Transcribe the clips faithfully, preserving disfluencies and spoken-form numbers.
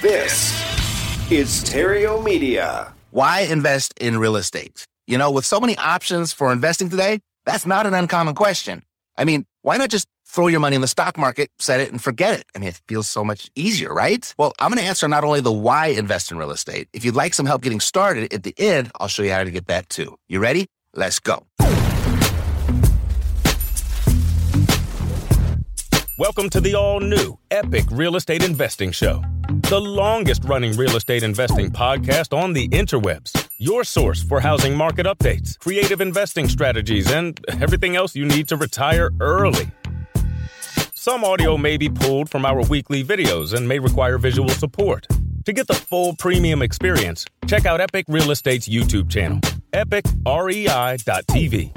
This is Stereo Media. Why invest in real estate? You know, with so many options for investing today, that's not an uncommon question. I mean, why not just throw your money in the stock market, set it, and forget it? I mean, it feels so much easier, right? Well, I'm going to answer not only the why invest in real estate. If you'd like some help getting started, at the end, I'll show you how to get that too. You ready? Let's go. Welcome to the all-new Epic Real Estate Investing Show, the longest-running real estate investing podcast on the interwebs. Your source for housing market updates, creative investing strategies, and everything else you need to retire early. Some audio may be pulled from our weekly videos and may require visual support. To get the full premium experience, check out Epic Real Estate's YouTube channel, epic rei dot t v.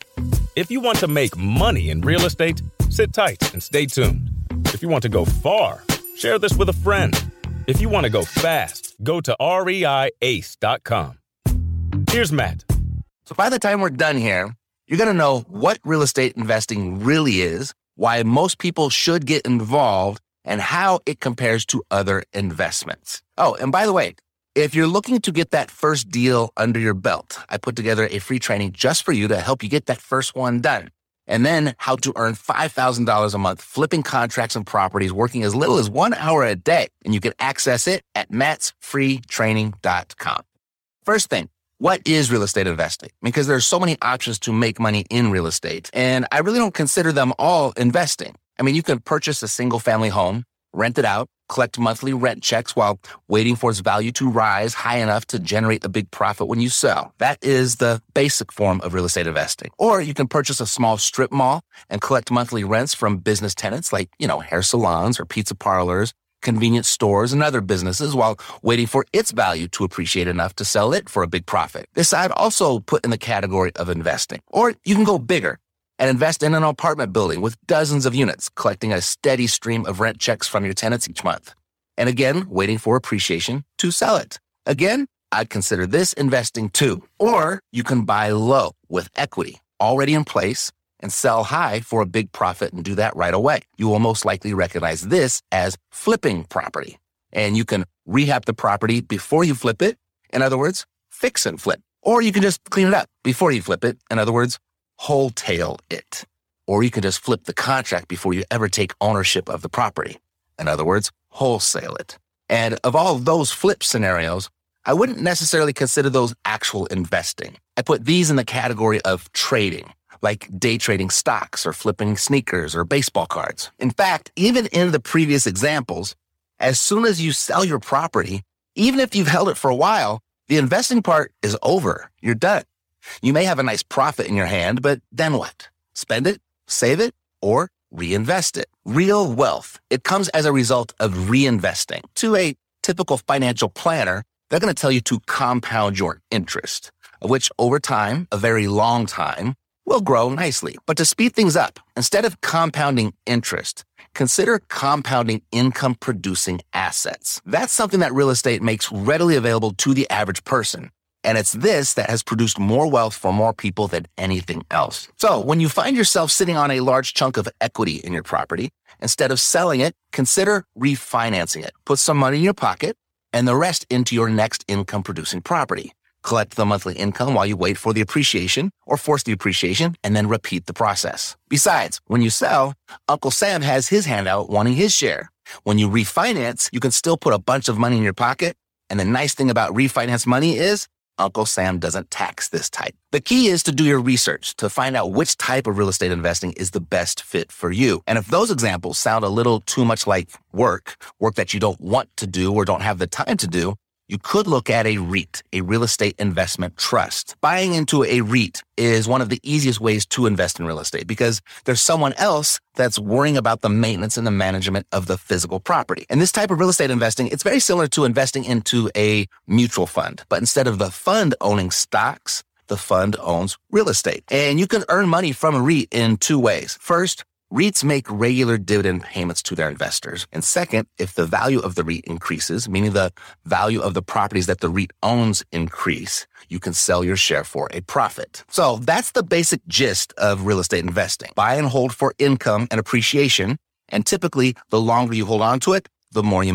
If you want to make money in real estate, sit tight and stay tuned. If you want to go far, share this with a friend. If you want to go fast, go to rei ace dot com. Here's Matt. So by the time we're done here, you're going to know what real estate investing really is, why most people should get involved, and how it compares to other investments. Oh, and by the way, if you're looking to get that first deal under your belt, I put together a free training just for you to help you get that first one done. And then how to earn five thousand dollars a month flipping contracts and properties working as little as one hour a day. And you can access it at mats free training dot com. First thing, what is real estate investing? Because there's so many options to make money in real estate, and I really don't consider them all investing. I mean, you can purchase a single family home, rent it out, collect monthly rent checks while waiting for its value to rise high enough to generate a big profit when you sell. That is the basic form of real estate investing. Or you can purchase a small strip mall and collect monthly rents from business tenants like, you know, hair salons or pizza parlors, convenience stores, and other businesses while waiting for its value to appreciate enough to sell it for a big profit. This I'd also put in the category of investing. Or you can go bigger and invest in an apartment building with dozens of units, collecting a steady stream of rent checks from your tenants each month. And again, waiting for appreciation to sell it. Again, I'd consider this investing too. Or you can buy low with equity already in place and sell high for a big profit and do that right away. You will most likely recognize this as flipping property. And you can rehab the property before you flip it. In other words, fix and flip. Or you can just clean it up before you flip it. In other words, wholesale it. Or you can just flip the contract before you ever take ownership of the property. In other words, wholesale it. And of all those flip scenarios, I wouldn't necessarily consider those actual investing. I put these in the category of trading, like day trading stocks or flipping sneakers or baseball cards. In fact, even in the previous examples, as soon as you sell your property, even if you've held it for a while, the investing part is over. You're done. You may have a nice profit in your hand, but then what? Spend it, save it, or reinvest it. Real wealth, it comes as a result of reinvesting. To a typical financial planner, they're going to tell you to compound your interest, which over time, a very long time, will grow nicely. But to speed things up, instead of compounding interest, consider compounding income-producing assets. That's something that real estate makes readily available to the average person. And it's this that has produced more wealth for more people than anything else. So when you find yourself sitting on a large chunk of equity in your property, instead of selling it, consider refinancing it. Put some money in your pocket and the rest into your next income-producing property. Collect the monthly income while you wait for the appreciation or force the appreciation and then repeat the process. Besides, when you sell, Uncle Sam has his hand out wanting his share. When you refinance, you can still put a bunch of money in your pocket. And the nice thing about refinance money is Uncle Sam doesn't tax this type. The key is to do your research to find out which type of real estate investing is the best fit for you. And if those examples sound a little too much like work, work that you don't want to do or don't have the time to do, you could look at a REIT, a real estate investment trust. Buying into a REIT is one of the easiest ways to invest in real estate because there's someone else that's worrying about the maintenance and the management of the physical property. And this type of real estate investing, it's very similar to investing into a mutual fund. But instead of the fund owning stocks, the fund owns real estate. And you can earn money from a REIT in two ways. First, REITs make regular dividend payments to their investors. And second, if the value of the REIT increases, meaning the value of the properties that the REIT owns increase, you can sell your share for a profit. So that's the basic gist of real estate investing. Buy and hold for income and appreciation. And typically, the longer you hold on to it, the more you make.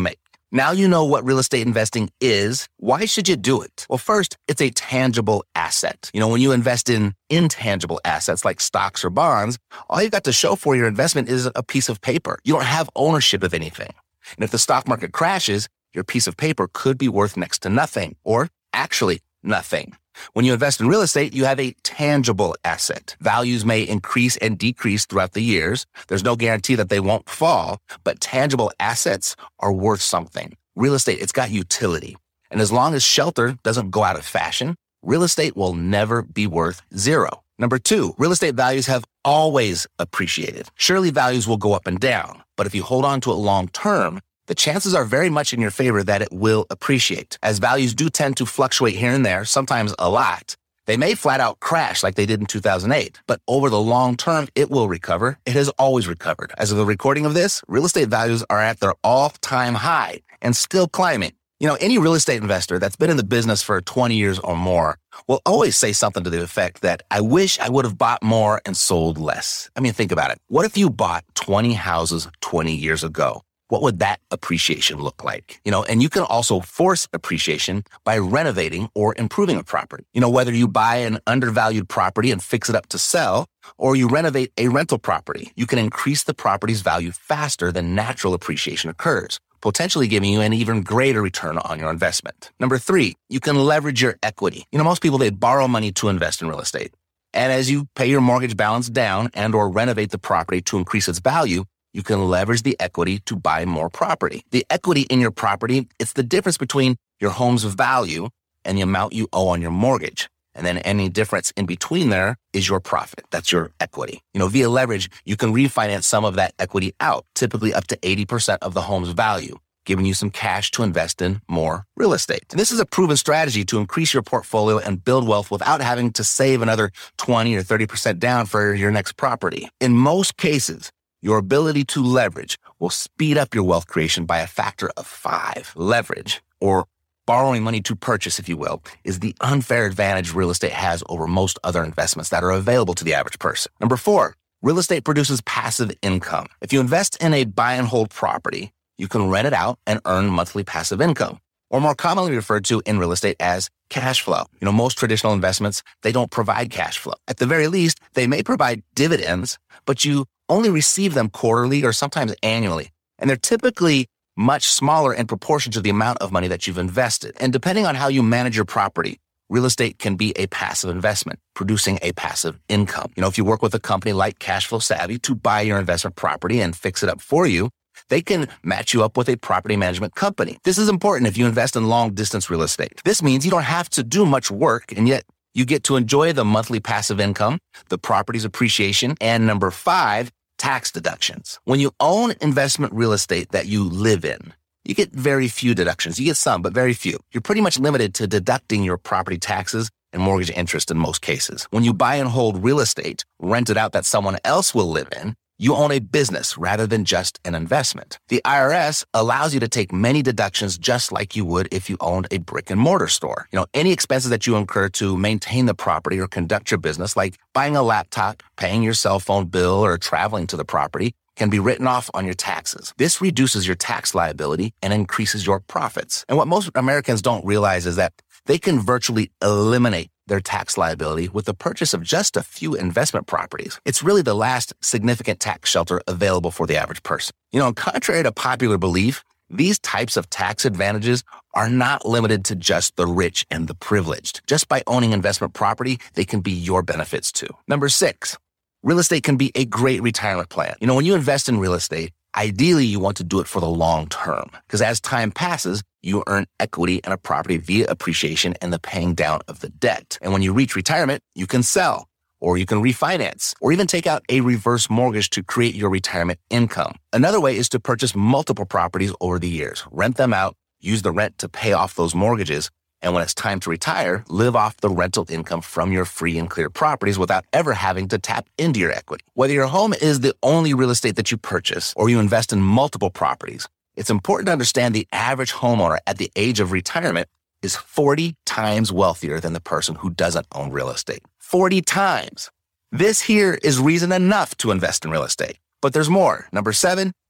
Now you know what real estate investing is. Why should you do it? Well, first, it's a tangible asset. You know, when you invest in intangible assets like stocks or bonds, all you've got to show for your investment is a piece of paper. You don't have ownership of anything. And if the stock market crashes, your piece of paper could be worth next to nothing, or actually nothing. When you invest in real estate, you have a tangible asset. Values may increase and decrease throughout the years. There's no guarantee that they won't fall, but tangible assets are worth something. Real estate, it's got utility. And as long as shelter doesn't go out of fashion, real estate will never be worth zero. Number two, real estate values have always appreciated. Surely values will go up and down, but if you hold on to it long term, the chances are very much in your favor that it will appreciate. As values do tend to fluctuate here and there, sometimes a lot, they may flat out crash like they did in two thousand eight. But over the long term, it will recover. It has always recovered. As of the recording of this, real estate values are at their all-time high and still climbing. You know, any real estate investor that's been in the business for twenty years or more will always say something to the effect that, I wish I would have bought more and sold less. I mean, think about it. What if you bought twenty houses twenty years ago? What would that appreciation look like? You know, and you can also force appreciation by renovating or improving a property. You know, whether you buy an undervalued property and fix it up to sell, or you renovate a rental property, you can increase the property's value faster than natural appreciation occurs, potentially giving you an even greater return on your investment. Number three, you can leverage your equity. You know, most people, they borrow money to invest in real estate. And as you pay your mortgage balance down and or renovate the property to increase its value, you can leverage the equity to buy more property. The equity in your property, it's the difference between your home's value and the amount you owe on your mortgage. And then any difference in between there is your profit. That's your equity. You know, via leverage, you can refinance some of that equity out, typically up to eighty percent of the home's value, giving you some cash to invest in more real estate. And this is a proven strategy to increase your portfolio and build wealth without having to save another twenty or thirty percent down for your next property. In most cases, your ability to leverage will speed up your wealth creation by a factor of five. Leverage, or borrowing money to purchase, if you will, is the unfair advantage real estate has over most other investments that are available to the average person. Number four, real estate produces passive income. If you invest in a buy and hold property, you can rent it out and earn monthly passive income, or more commonly referred to in real estate as cash flow. You know, most traditional investments, they don't provide cash flow. At the very least, they may provide dividends, but you only receive them quarterly or sometimes annually. And they're typically much smaller in proportion to the amount of money that you've invested. And depending on how you manage your property, real estate can be a passive investment, producing a passive income. You know, if you work with a company like Cashflow Savvy to buy your investment property and fix it up for you, they can match you up with a property management company. This is important if you invest in long-distance real estate. This means you don't have to do much work, and yet you get to enjoy the monthly passive income, the property's appreciation, and number five, tax deductions. When you own investment real estate that you live in, you get very few deductions. You get some, but very few. You're pretty much limited to deducting your property taxes and mortgage interest in most cases. When you buy and hold real estate, rent it out that someone else will live in, you own a business rather than just an investment. The I R S allows you to take many deductions just like you would if you owned a brick and mortar store. You know, any expenses that you incur to maintain the property or conduct your business, like buying a laptop, paying your cell phone bill, or traveling to the property, can be written off on your taxes. This reduces your tax liability and increases your profits. And what most Americans don't realize is that they can virtually eliminate their tax liability with the purchase of just a few investment properties. It's really the last significant tax shelter available for the average person. You know, contrary to popular belief, these types of tax advantages are not limited to just the rich and the privileged. Just by owning investment property, they can be your benefits too. Number six, real estate can be a great retirement plan. You know, when you invest in real estate, ideally you want to do it for the long term, because as time passes, you earn equity in a property via appreciation and the paying down of the debt. And when you reach retirement, you can sell, or you can refinance, or even take out a reverse mortgage to create your retirement income. Another way is to purchase multiple properties over the years, rent them out, use the rent to pay off those mortgages, and when it's time to retire, live off the rental income from your free and clear properties without ever having to tap into your equity. Whether your home is the only real estate that you purchase or you invest in multiple properties, it's important to understand the average homeowner at the age of retirement is forty times wealthier than the person who doesn't own real estate. forty times. This here is reason enough to invest in real estate. But there's more. Number seven,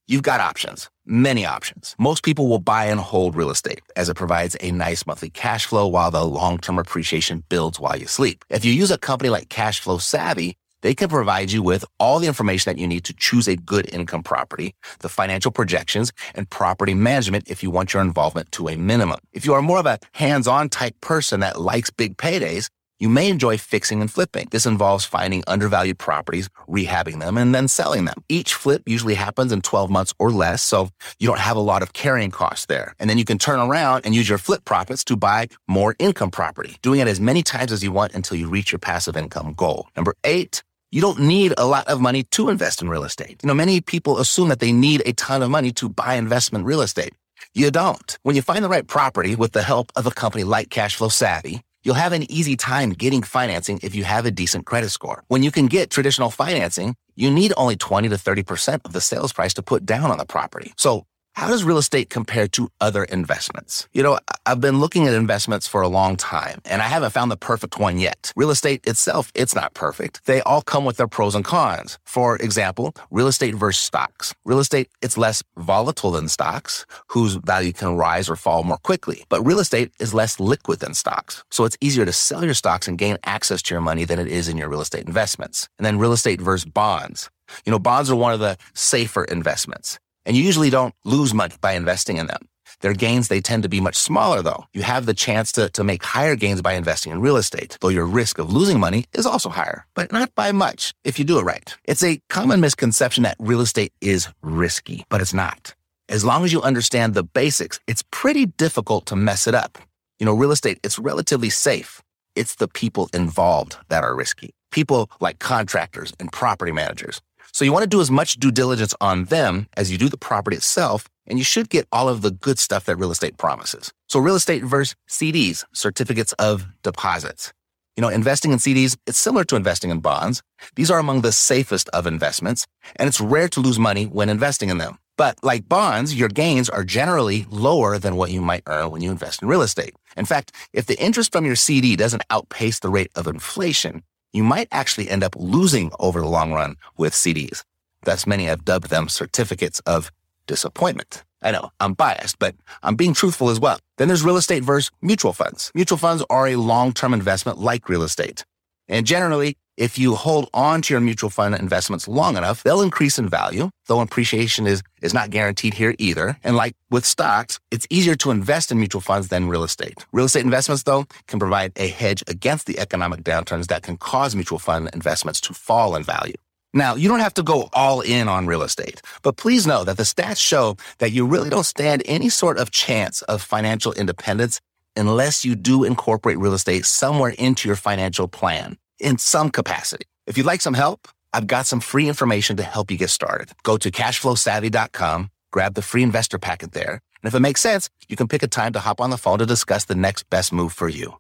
you've got options, many options. Most people will buy and hold real estate as it provides a nice monthly cash flow while the long-term appreciation builds while you sleep. If you use a company like Cashflow Savvy, they can provide you with all the information that you need to choose a good income property, the financial projections, and property management if you want your involvement to a minimum. If you are more of a hands-on type person that likes big paydays, you may enjoy fixing and flipping. This involves finding undervalued properties, rehabbing them, and then selling them. Each flip usually happens in twelve months or less, so you don't have a lot of carrying costs there. And then you can turn around and use your flip profits to buy more income property, doing it as many times as you want until you reach your passive income goal. Number eight, you don't need a lot of money to invest in real estate. You know, many people assume that they need a ton of money to buy investment real estate. You don't. When you find the right property with the help of a company like Cashflow Savvy, you'll have an easy time getting financing if you have a decent credit score. When you can get traditional financing, you need only twenty to thirty percent of the sales price to put down on the property. So how does real estate compare to other investments? You know, I've been looking at investments for a long time, and I haven't found the perfect one yet. Real estate itself, it's not perfect. They all come with their pros and cons. For example, real estate versus stocks. Real estate, it's less volatile than stocks, whose value can rise or fall more quickly. But real estate is less liquid than stocks. So it's easier to sell your stocks and gain access to your money than it is in your real estate investments. And then real estate versus bonds. You know, bonds are one of the safer investments. And you usually don't lose money by investing in them. Their gains, they tend to be much smaller, though. You have the chance to, to make higher gains by investing in real estate, though your risk of losing money is also higher, but not by much if you do it right. It's a common misconception that real estate is risky, but it's not. As long as you understand the basics, it's pretty difficult to mess it up. You know, real estate, it's relatively safe. It's the people involved that are risky. People like contractors and property managers. So you want to do as much due diligence on them as you do the property itself, and you should get all of the good stuff that real estate promises. So real estate versus C Ds, certificates of deposits. You know, investing in C Ds, it's similar to investing in bonds. These are among the safest of investments, and it's rare to lose money when investing in them. But like bonds, your gains are generally lower than what you might earn when you invest in real estate. In fact, if the interest from your C D doesn't outpace the rate of inflation, you might actually end up losing over the long run with C Ds. Thus, many have dubbed them certificates of disappointment. I know, I'm biased, but I'm being truthful as well. Then there's real estate versus mutual funds. Mutual funds are a long-term investment like real estate. And generally, if you hold on to your mutual fund investments long enough, they'll increase in value, though appreciation is, is not guaranteed here either. And like with stocks, it's easier to invest in mutual funds than real estate. Real estate investments, though, can provide a hedge against the economic downturns that can cause mutual fund investments to fall in value. Now, you don't have to go all in on real estate, but please know that the stats show that you really don't stand any sort of chance of financial independence unless you do incorporate real estate somewhere into your financial plan in some capacity. If you'd like some help, I've got some free information to help you get started. Go to cashflow savvy dot com, grab the free investor packet there, and if it makes sense, you can pick a time to hop on the phone to discuss the next best move for you.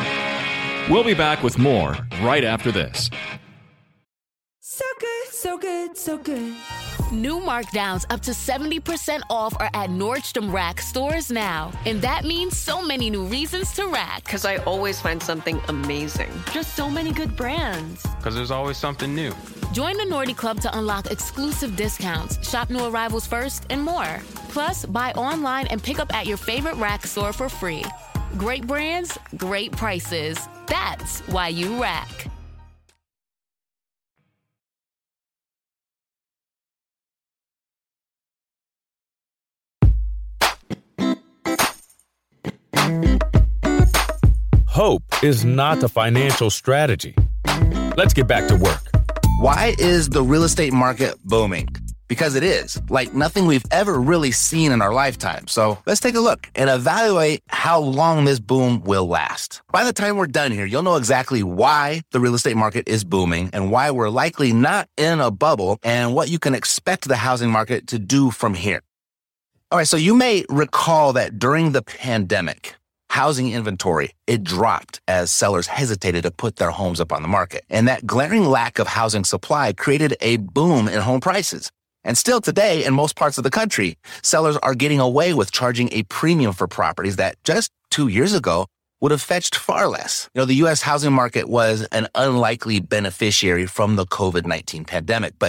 We'll be back with more right after this. So good, so good, so good. New markdowns up to seventy percent off are at Nordstrom Rack stores now. And that means so many new reasons to rack. Because I always find something amazing. Just so many good brands. Because there's always something new. Join the Nordy Club to unlock exclusive discounts, shop new arrivals first, and more. Plus, buy online and pick up at your favorite Rack store for free. Great brands, great prices. That's why you rack. Hope is not a financial strategy. Let's get back to work. Why is the real estate market booming? Because it is, like nothing we've ever really seen in our lifetime. So let's take a look and evaluate how long this boom will last. By the time we're done here, you'll know exactly why the real estate market is booming and why we're likely not in a bubble and what you can expect the housing market to do from here. All right, so you may recall that during the pandemic, housing inventory, it dropped as sellers hesitated to put their homes up on the market. And that glaring lack of housing supply created a boom in home prices. And still today, in most parts of the country, sellers are getting away with charging a premium for properties that just two years ago would have fetched far less. You know, the U S housing market was an unlikely beneficiary from the covid nineteen pandemic, but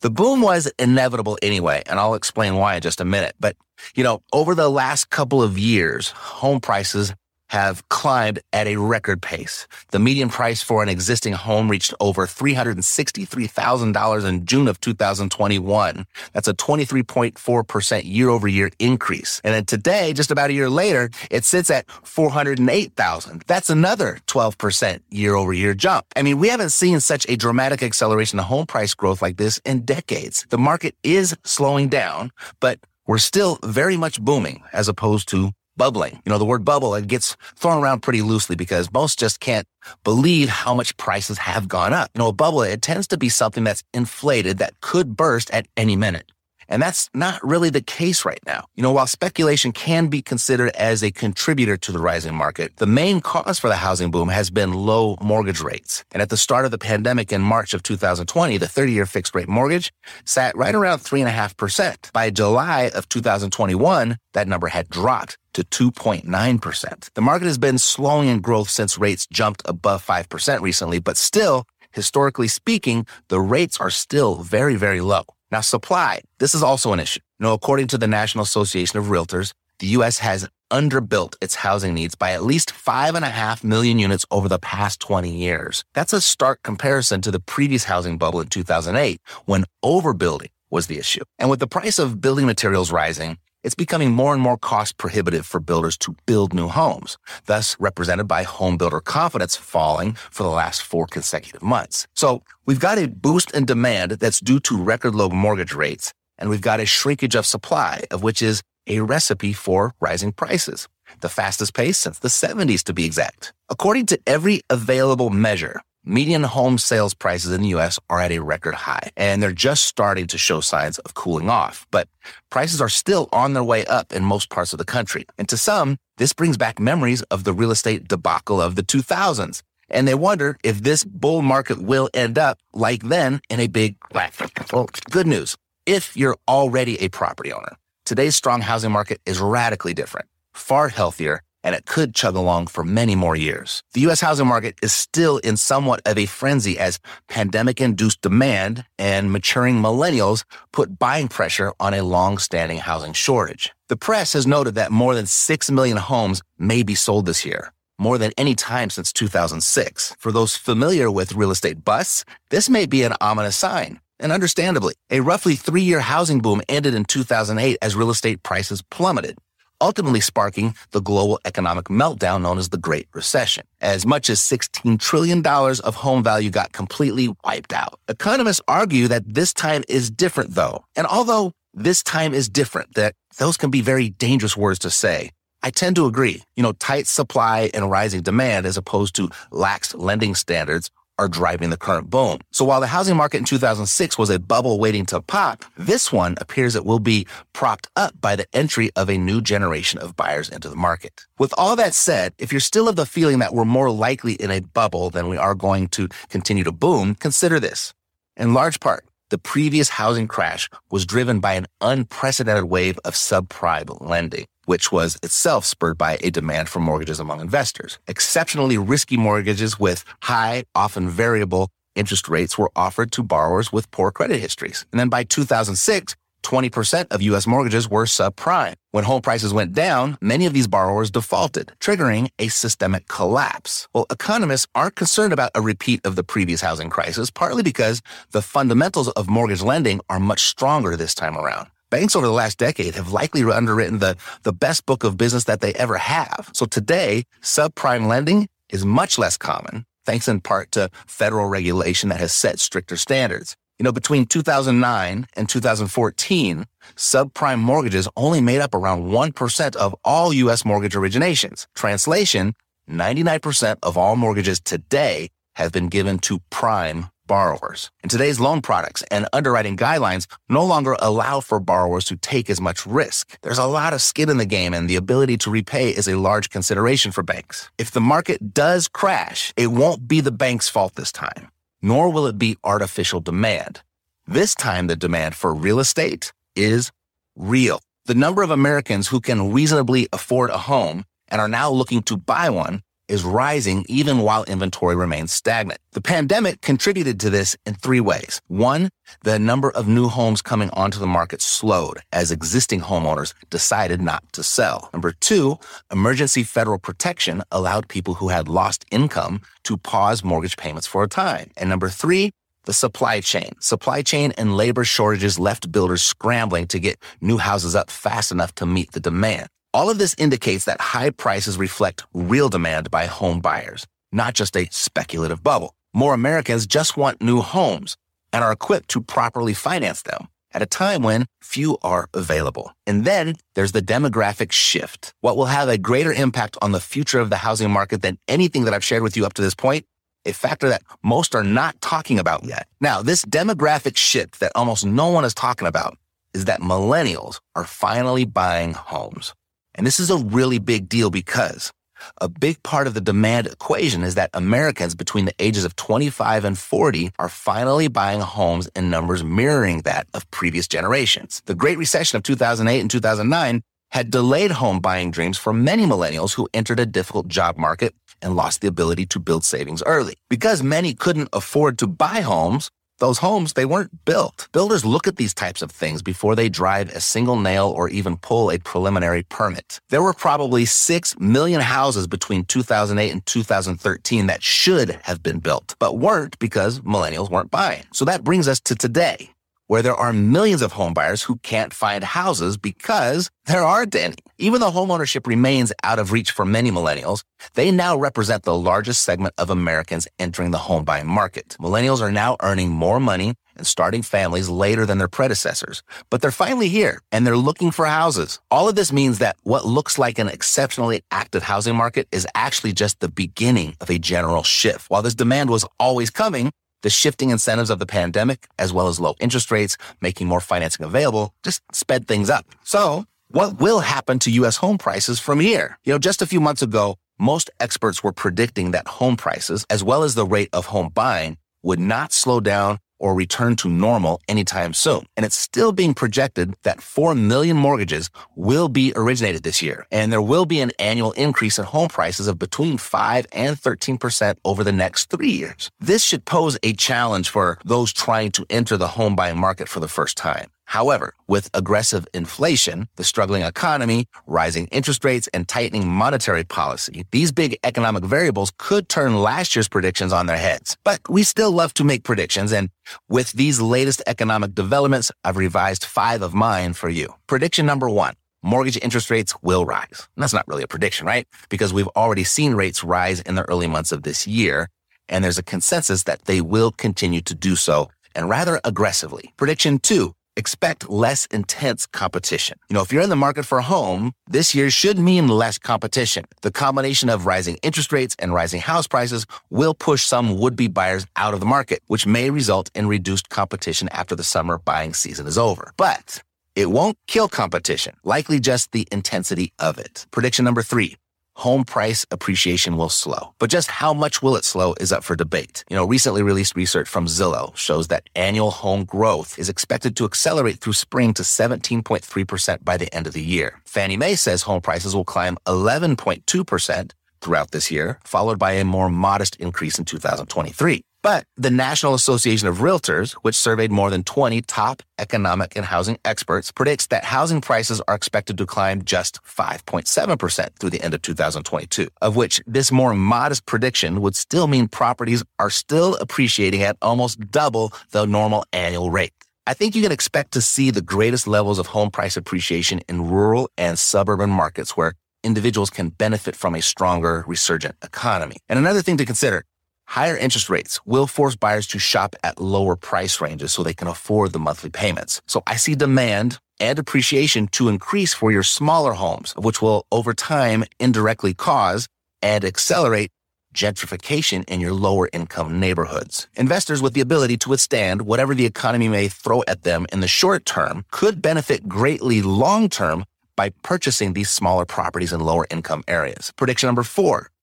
The boom was inevitable anyway, and I'll explain why in just a minute. But, you know, over the last couple of years, home prices have climbed at a record pace. The median price for an existing home reached over three hundred sixty-three thousand dollars in June of two thousand twenty-one. That's a twenty-three point four percent year-over-year increase. And then today, just about a year later, it sits at four hundred eight thousand dollars. That's another twelve percent year-over-year jump. I mean, we haven't seen such a dramatic acceleration of home price growth like this in decades. The market is slowing down, but we're still very much booming as opposed to bubbling. You know, the word bubble, it gets thrown around pretty loosely because most just can't believe how much prices have gone up. You know, a bubble, it tends to be something that's inflated that could burst at any minute. And that's not really the case right now. You know, while speculation can be considered as a contributor to the rising market, the main cause for the housing boom has been low mortgage rates. And at the start of the pandemic in March of two thousand twenty, the thirty-year fixed rate mortgage sat right around three point five percent. By July of two thousand twenty-one, that number had dropped to two point nine percent. The market has been slowing in growth since rates jumped above five percent recently, but still, historically speaking, the rates are still very, very low. Now, supply, this is also an issue. You know, according to the National Association of Realtors, the U S has underbuilt its housing needs by at least five and a half million units over the past twenty years. That's a stark comparison to the previous housing bubble in two thousand eight, when overbuilding was the issue. And with the price of building materials rising, it's becoming more and more cost prohibitive for builders to build new homes, thus represented by home builder confidence falling for the last four consecutive months. So we've got a boost in demand that's due to record low mortgage rates, and we've got a shrinkage of supply, of which is a recipe for rising prices, the fastest pace since the seventies to be exact. According to every available measure, median home sales prices in the U S are at a record high, and they're just starting to show signs of cooling off. But prices are still on their way up in most parts of the country. And to some, this brings back memories of the real estate debacle of the two thousands. And they wonder if this bull market will end up, like then, in a big crash. Well, good news. If you're already a property owner, today's strong housing market is radically different, far healthier, and it could chug along for many more years. The U S housing market is still in somewhat of a frenzy as pandemic-induced demand and maturing millennials put buying pressure on a long-standing housing shortage. The press has noted that more than six million homes may be sold this year, more than any time since two thousand six. For those familiar with real estate busts, this may be an ominous sign. And understandably, a roughly three-year housing boom ended in two thousand eight as real estate prices plummeted, ultimately sparking the global economic meltdown known as the Great Recession. As much as sixteen trillion dollars of home value got completely wiped out. Economists argue that this time is different, though. And although this time is different, that those can be very dangerous words to say, I tend to agree. You know, tight supply and rising demand as opposed to lax lending standards are driving the current boom. So while the housing market in two thousand six was a bubble waiting to pop, this one appears it will be propped up by the entry of a new generation of buyers into the market. With all that said, if you're still of the feeling that we're more likely in a bubble than we are going to continue to boom, consider this. In large part, the previous housing crash was driven by an unprecedented wave of subprime lending, which was itself spurred by a demand for mortgages among investors. Exceptionally risky mortgages with high, often variable interest rates were offered to borrowers with poor credit histories. And then by two thousand six, twenty percent of U S mortgages were subprime. When home prices went down, many of these borrowers defaulted, triggering a systemic collapse. Well, economists aren't concerned about a repeat of the previous housing crisis, partly because the fundamentals of mortgage lending are much stronger this time around. Banks over the last decade have likely underwritten the, the best book of business that they ever have. So today, subprime lending is much less common, thanks in part to federal regulation that has set stricter standards. You know, between two thousand nine and two thousand fourteen, subprime mortgages only made up around one percent of all U S mortgage originations. Translation, ninety-nine percent of all mortgages today have been given to prime borrowers. And today's loan products and underwriting guidelines no longer allow for borrowers to take as much risk. There's a lot of skin in the game, and the ability to repay is a large consideration for banks. If the market does crash, it won't be the bank's fault this time, nor will it be artificial demand. This time, the demand for real estate is real. The number of Americans who can reasonably afford a home and are now looking to buy one is rising even while inventory remains stagnant. The pandemic contributed to this in three ways. One, the number of new homes coming onto the market slowed as existing homeowners decided not to sell. Number two, emergency federal protection allowed people who had lost income to pause mortgage payments for a time. And number three, the supply chain. Supply chain and labor shortages left builders scrambling to get new houses up fast enough to meet the demand. All of this indicates that high prices reflect real demand by home buyers, not just a speculative bubble. More Americans just want new homes and are equipped to properly finance them at a time when few are available. And then there's the demographic shift. What will have a greater impact on the future of the housing market than anything that I've shared with you up to this point, a factor that most are not talking about yet. Now, this demographic shift that almost no one is talking about is that millennials are finally buying homes. And this is a really big deal because a big part of the demand equation is that Americans between the ages of twenty-five and forty are finally buying homes in numbers mirroring that of previous generations. The Great Recession of two thousand eight and two thousand nine had delayed home buying dreams for many millennials who entered a difficult job market and lost the ability to build savings early. Because many couldn't afford to buy homes, those homes, they weren't built. Builders look at these types of things before they drive a single nail or even pull a preliminary permit. There were probably six million houses between two thousand eight and two thousand thirteen that should have been built, but weren't because millennials weren't buying. So that brings us to today, where there are millions of home buyers who can't find houses because there aren't any. Even though homeownership remains out of reach for many millennials, they now represent the largest segment of Americans entering the home buying market. Millennials are now earning more money and starting families later than their predecessors, but they're finally here and they're looking for houses. All of this means that what looks like an exceptionally active housing market is actually just the beginning of a general shift. While this demand was always coming, the shifting incentives of the pandemic, as well as low interest rates, making more financing available, just sped things up. So what will happen to U S home prices from here? You know, just a few months ago, most experts were predicting that home prices, as well as the rate of home buying, would not slow down or return to normal anytime soon. And it's still being projected that four million mortgages will be originated this year. And there will be an annual increase in home prices of between five and thirteen percent over the next three years. This should pose a challenge for those trying to enter the home buying market for the first time. However, with aggressive inflation, the struggling economy, rising interest rates, and tightening monetary policy, these big economic variables could turn last year's predictions on their heads. But we still love to make predictions, and with these latest economic developments, I've revised five of mine for you. Prediction number one. Mortgage interest rates will rise. And that's not really a prediction, right? Because we've already seen rates rise in the early months of this year, and there's a consensus that they will continue to do so, and rather aggressively. Prediction two. Expect less intense competition. You know, if you're in the market for a home, this year should mean less competition. The combination of rising interest rates and rising house prices will push some would-be buyers out of the market, which may result in reduced competition after the summer buying season is over. But it won't kill competition, likely just the intensity of it. Prediction number three. Home price appreciation will slow. But just how much will it slow is up for debate. You know, recently released research from Zillow shows that annual home growth is expected to accelerate through spring to seventeen point three percent by the end of the year. Fannie Mae says home prices will climb eleven point two percent throughout this year, followed by a more modest increase in two thousand twenty-three. But the National Association of Realtors, which surveyed more than twenty top economic and housing experts, predicts that housing prices are expected to climb just five point seven percent through the end of two thousand twenty-two, of which this more modest prediction would still mean properties are still appreciating at almost double the normal annual rate. I think you can expect to see the greatest levels of home price appreciation in rural and suburban markets where individuals can benefit from a stronger, resurgent economy. And another thing to consider, higher interest rates will force buyers to shop at lower price ranges so they can afford the monthly payments. So I see demand and appreciation to increase for your smaller homes, which will over time indirectly cause and accelerate gentrification in your lower income neighborhoods. Investors with the ability to withstand whatever the economy may throw at them in the short term could benefit greatly long term by purchasing these smaller properties in lower income areas. Prediction number four.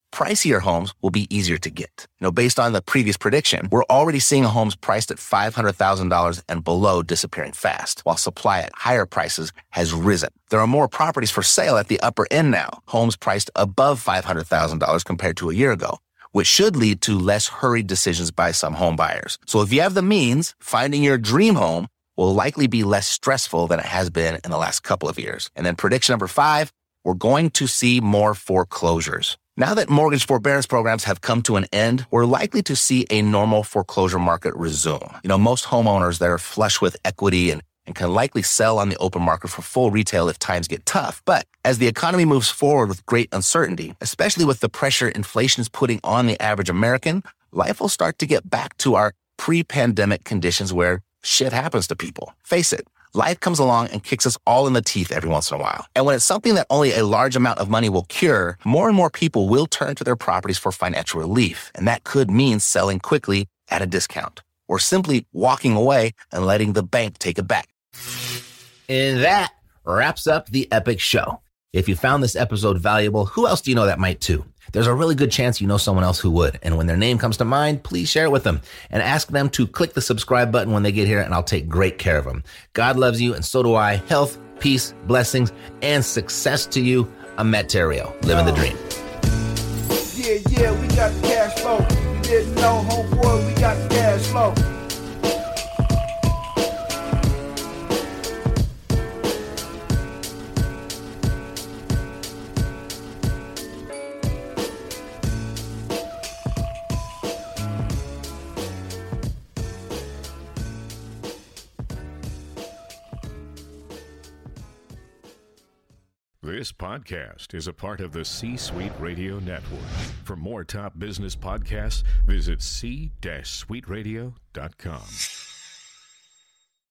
pricier homes will be easier to get. You know, based on the previous prediction, we're already seeing homes priced at five hundred thousand dollars and below disappearing fast, while supply at higher prices has risen. There are more properties for sale at the upper end now, homes priced above five hundred thousand dollars compared to a year ago, which should lead to less hurried decisions by some home buyers. So if you have the means, finding your dream home will likely be less stressful than it has been in the last couple of years. And then prediction number five, we're going to see more foreclosures. Now that mortgage forbearance programs have come to an end, we're likely to see a normal foreclosure market resume. You know, most homeowners that are flush with equity and, and can likely sell on the open market for full retail if times get tough. But as the economy moves forward with great uncertainty, especially with the pressure inflation is putting on the average American, life will start to get back to our pre-pandemic conditions where shit happens to people. Face it, life comes along and kicks us all in the teeth every once in a while. And when it's something that only a large amount of money will cure, more and more people will turn to their properties for financial relief. And that could mean selling quickly at a discount, or simply walking away and letting the bank take it back. And that wraps up the Epic Show. If you found this episode valuable, who else do you know that might too? There's a really good chance you know someone else who would. And when their name comes to mind, please share it with them and ask them to click the subscribe button when they get here, and I'll take great care of them. God loves you, and so do I. Health, peace, blessings, and success to you. I'm Matt Theriault, living the dream. Yeah, yeah, we got the cash flow. You didn't know, homeboy, we got the cash flow. This podcast is a part of the C-Suite Radio Network. For more top business podcasts, visit c suite radio dot com.